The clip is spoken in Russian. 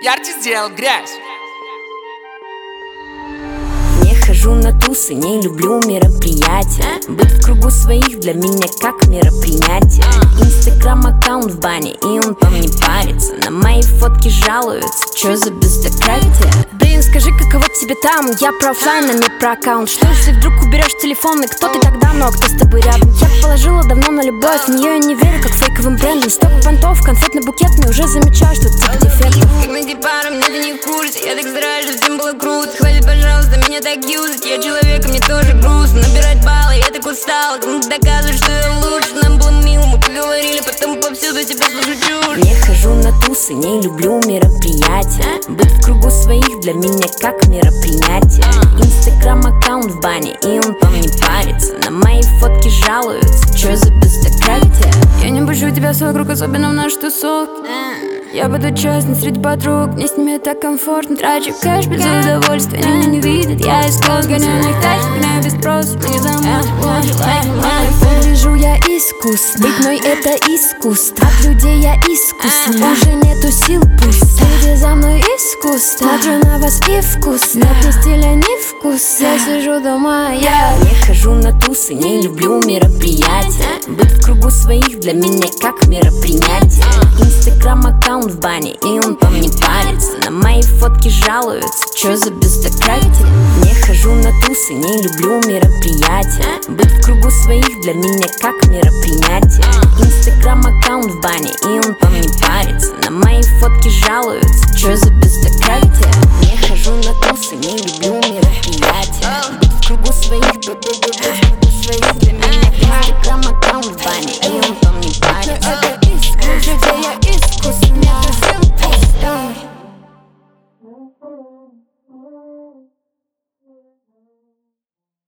Ярче сделал грязь. Не хожу на тусы, не люблю мероприятия. Быть в кругу своих для меня как мероприятие. Инстаграм-аккаунт в бане, и он по мне парится. На мои фотки жалуются, чё за бездократие? Блин, скажи, каково тебе там? Я про оффлайн, а не про аккаунт. Что если вдруг уберешь телефон, и кто ты тогда, ну а кто с тобой рядом? Я положила давно на любовь, в неё я не верю, как фейковым брендам. Столько понтов, конфетный букет, но уже замечаю, что это типа дефектов. Как найти пару, мне ты не в курсе. Я так стараюсь, чтобы всем было круто. Хватит, пожалуйста, меня так юзать. Я человек, и мне тоже грустно. Набирать баллы, я так устала. Кому-то доказывать, что я лучше. Нам было мило, мы поговорили, потом повсюду тебя слышу чушь. Не хожу на тусы, не люблю мероприятия. Быть в кругу своих для меня как мероприятие. Инстаграм-аккаунт в бане, и он по мне парится. На мои фотки жалуются, чё за бездократие? Я не пущу тебя в свой круг, особенно в наш тусовке. Я буду честной среди подруг, мне с ними так комфортно. Трачу кэш без удовольствия, они меня не видят, я из космоса. Гоняю на их тачку, гоняю без спроса, мы не Выгляжу я искус, быть мной это искусство. От людей я искусна, уже нету сил пусть. Люди за мной искус, смотрю на вас и вкус. Нет ни стиля, ни вкус, я сижу дома, я не хожу на тусы, не люблю мероприятия. Быть в кругу своих для меня как мероприятие. Инстаграм-аккаунт в бане, и он по мне парится. На мои фотки жалуются, чё за бездократие? Не хожу на тусы, не люблю мероприятия. Быть в кругу своих для меня как мероприятие. Инстаграм-аккаунт в бане, и он по мне парится. На мои фотки жалуются, чё за бездократие? Не хожу на тусы, не люблю мероприятия. Быть в кругу своих,